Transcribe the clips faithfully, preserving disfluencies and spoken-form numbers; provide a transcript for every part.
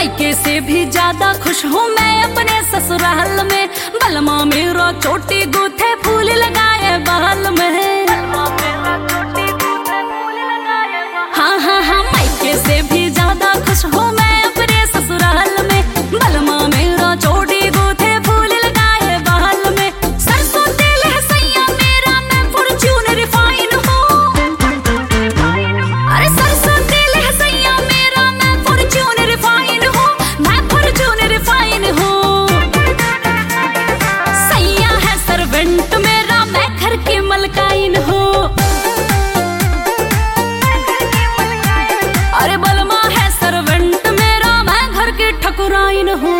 मायके से भी ज्यादा खुश हूँ मैं अपने ससुराल में। बलमा मेरा चोटी गूथे फूल लगाए बाल में। हाँ हाँ हाँ मायके से भी ज्यादा खुश हूँ मैं अपने ससुराल में। बलमा मेरा चोटी गूथे फूल लगाए बाल में। सरसों तेल है सैया मेरा मैं फॉर्च्यून रिफाइन हूँ। अरे सरसों तेल है सैया मेरा मैं फॉर्च्यून रिफाइन हूँ। मैं फॉर्च्यून रिफाइन हूँ। सैया है सर्वेंट मेरा मैं घर की मलकाइन हूँ। अरे बलमा है सर्वेंट मेरा मैं घर की ठकुराइन हूँ।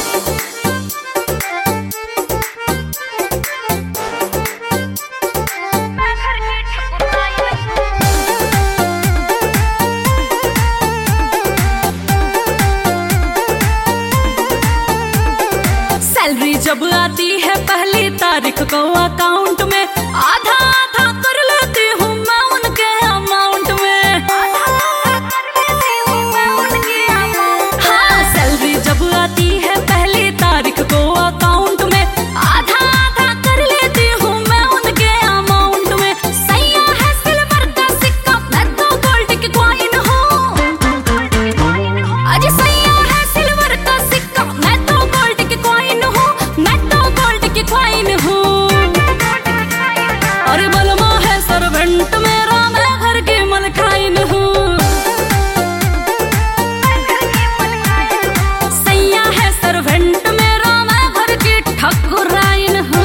सैलरी जब आती है पहली तारीख को अकाउंट में आधा आधा कर लेती हूँ मैं उनके अमाउंट में। हाँ सैलरी जब आती है पहली तारीख को अकाउंट में आधा आधा कर लेती हूँ मैं उनके अमाउंट में। सैया है सिल्वर का सिक्का मैं तो गोल्ड की कॉइन हूँ। अजी सैया है सिल्वर का सिक्का मैं तो गोल्ड की कॉइन हूँ। मैं तो गोल्ड की कॉइन हूँ। अरे बलमा है सर्वेंट मेरा मैं घर की मलकाइन हूँ। सैया है सर्वेंट मेरा मैं घर की ठकुराइन हूँ।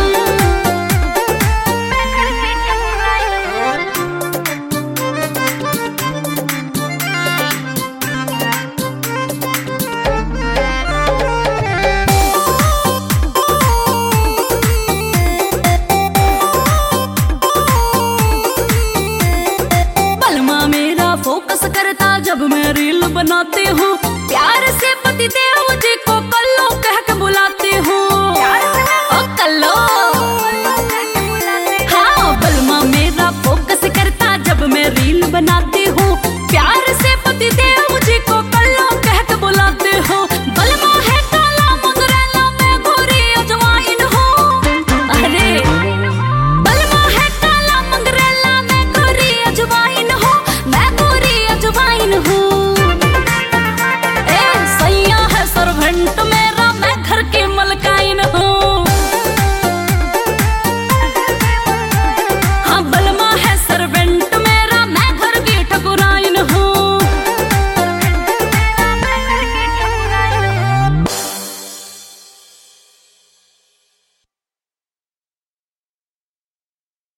बलमा मेरा फोकस करता जब मैं रील बनाती हूँ। प्यार से पति देव